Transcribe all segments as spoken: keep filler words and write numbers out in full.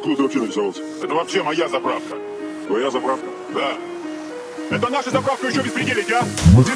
Откуда ты вообще нарисовался? Это вообще моя заправка. Твоя заправка? Да. Это наша заправка, еще беспределить, а?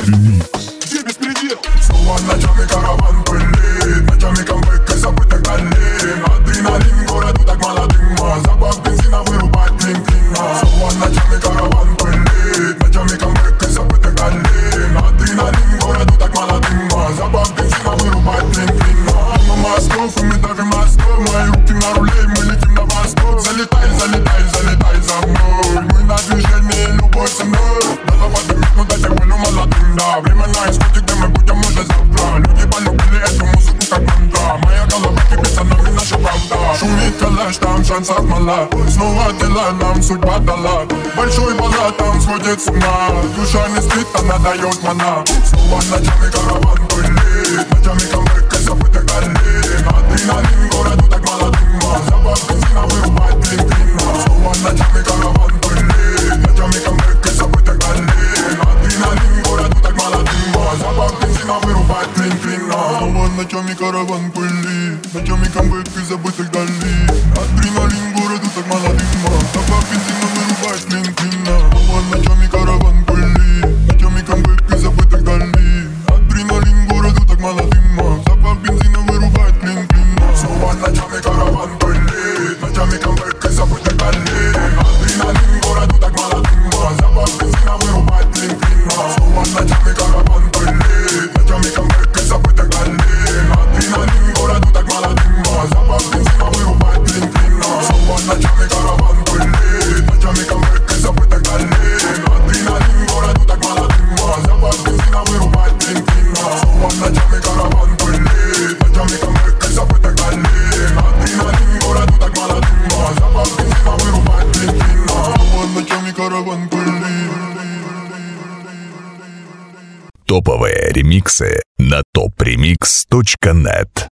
Где беспредел? Снова ночами караван пылит, ночами камбэк и забытых долин. Адреналин городу так молодым, а запах бензина вырубать клин-клина. Снова ночами караван пылит, ночами камбэк и забытых долин. Адреналин городу так молодым, а запах бензина вырубать клин-клина. Мимо мостов и мы давим мостов, мои руки на руле, мы летим на восток. Залетай, залетай, залетай за мной, мы на движении любой ценой. Надо поднимать, ну дайте волю молодым, да. Время на исходе, где мы будем уже завтра. Люди полюбили эту музыку как мантра. Моя голова кипится, нами наша правда. Шумит калаш, там шансов мало. Снова дела нам судьба дала. Большой баллад, там сходит с ума. Душа не спит, она дает мана. Снова ночами караван пылит, ночами камбэк и забытых долин. Адреналин городу так молодым, а запах бензина вырубать клин-клина. Снова ночами караван пылит, ночами камбэк и забытых долин. Адреналин городу так молодым, а запах бензина вырубать клин-клина. Снова ночами караван пылит, ночами камбэк и забытых долин. Адреналин городу так молодым, а запах бензина вырубать клин-клина. Снова ночами караван пылит, ночами камбэк и забытых долин. Адреналин городу так молодым, а запах бензина вырубать клин-клина. Снова ночами караван пылит, ночами камбэк и забытых долин. Адреналин городу так молодым, а запах бензина вырубать клин-клина. Снова ночами караван пылит, ночами камбэк и забытых долин. Адреналин городу так молодым, а запах бензина вырубать клин-клина. Снова ночами караван пылит, ночами камбэк и забытых долин. Адреналин городу так молодым, а запах бензина вырубать клин-клина. Снова ночами караван пылит, ночами камбэк и забытых долин. Адреналин городу так молодым, а запах бензина вырубать клин-клина. Снова ночами караван пылит. Топовые ремиксы на топ ремикс точка нет.